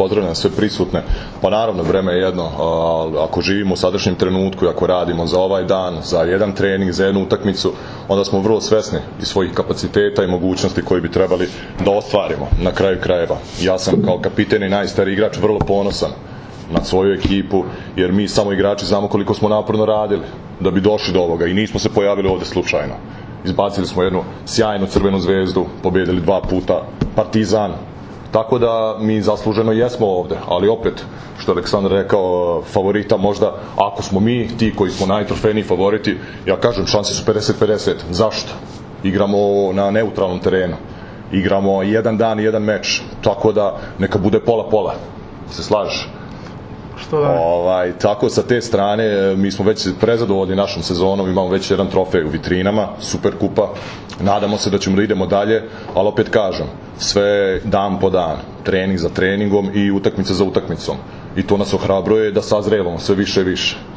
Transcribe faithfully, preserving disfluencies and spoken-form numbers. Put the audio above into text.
pozdravljam sve prisutne. Pa naravno, vreme je jedno, ako živimo u sadašnjem trenutku i ako radimo za ovaj dan, za jedan trening, za jednu utakmicu, onda smo vrlo svesni i svojih kapaciteta i mogućnosti koji bi trebali da ostvarimo na kraju krajeva. Ja sam kao kapiten i najstariji igrač vrlo ponosan na svoju ekipu, jer mi samo igrači znamo koliko smo naporno radili da bi došli do ovoga i nismo se pojavili ovde slučajno. Izbacili smo jednu sjajnu Crvenu zvezdu, pobedili dva puta Partizan, tako da mi zasluženo jesmo ovde, ali opet, što je Aleksandar rekao, favorita možda, ako smo mi ti koji smo najtrofejniji favoriti, ja kažem, šanse su pedeset pedeset. Zašto? Igramo na neutralnom terenu, igramo jedan dan i jedan meč, tako da neka bude pola-pola, se slažeš? Ovaj, tako sa te strane mi smo već prezadovoljni našom sezonom, imamo već jedan trofej u vitrinama, super kupa, nadamo se da ćemo da idemo dalje, ali opet kažem, sve dan po dan, trening za treningom i utakmica za utakmicom, i to nas ohrabruje da sazrevamo sve više i više.